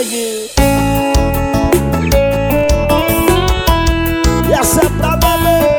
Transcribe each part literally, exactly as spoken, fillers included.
neguinho. E essa é pra beber.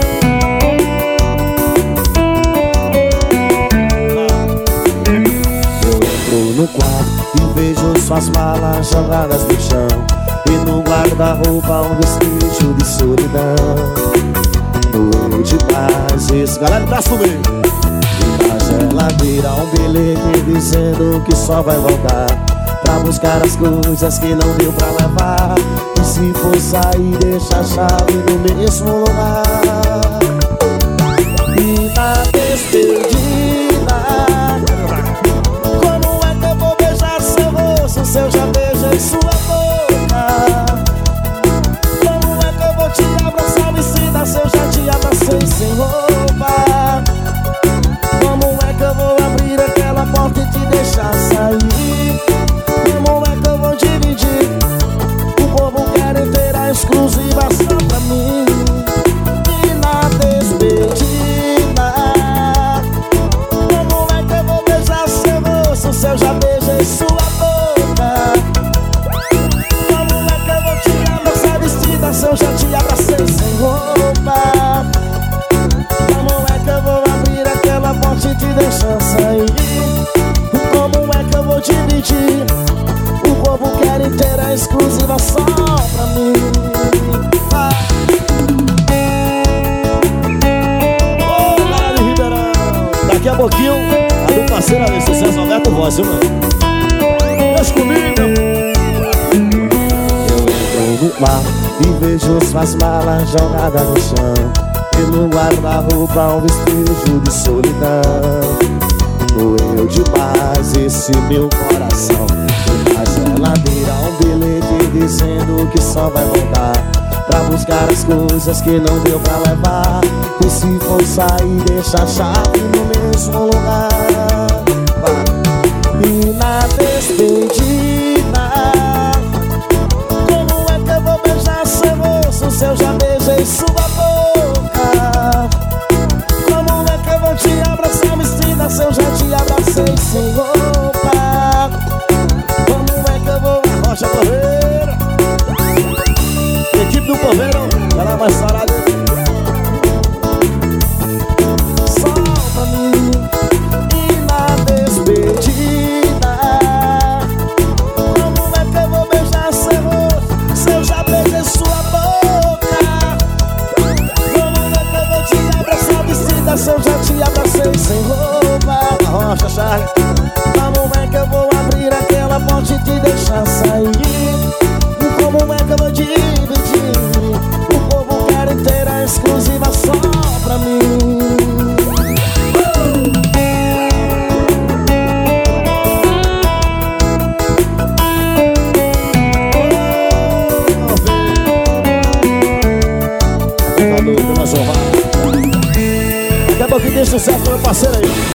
Eu entro no quarto e vejo suas malas jogadas no chão, e no guarda-roupa um vestígio de solidão. No de paz, esse galera, braço no meio. E na geladeira um bilhete dizendo que só vai voltar pra buscar as coisas que não deu pra levar. E se for sair, deixa a chave no mesmo lugar. E na despedida, como é que eu vou beijar seu rosto se eu já beijei sua boca? Como é que eu vou te abraçar, me sinta se eu já te abracei sem roupa? Como é que eu vou abrir aquela porta e te deixar sair? Como é que eu vou dividir? O povo quer inteira exclusiva só pra mim. E na despedida, como é que eu vou beijar seu rosto se eu já beijei sua boca? Como é que eu vou te abraçar vestida se eu já te abracei sem roupa? Como é que eu vou abrir aquela porta e te deixar sair? Como é que eu vou dividir? O povo quer inteira exclusiva só pra mim. Ah. Ô, galera de Ribeirão, daqui a pouquinho a do parceiro ali, sucesso Alberto Voz, viu, mano? Deixa comigo. Eu entro no mar e vejo suas malas jogadas no chão, e no guarda-roupa um vestígio de solidão. Doeu demais esse meu coração. Na geladeira um bilhete dizendo que só vai voltar pra buscar as coisas que não deu pra levar. E se for sair, deixa a chave no mesmo lugar. E na despedida, como é que eu vou beijar seu rosto se eu já beijei sua boca? Como é que eu vou te abraçar, vestida se eu já te abracei sem roupa? Como é que eu vou... Rocha Correira, equipe do Correiro, ela vai sarar dele. Só pra mim. E na despedida, como é que eu vou beijar seu rosto se eu já beijei sua boca? Como é que eu vou te abraçar vestida se eu já te abracei sem roupa? Rocha, Charles. Como é que eu vou abrir aquela porta e te deixar sair? Como é que eu vou dividir? O povo quer inteira exclusiva só pra mim. Daqui a pouquinho tem sucesso, meu parceiro aí.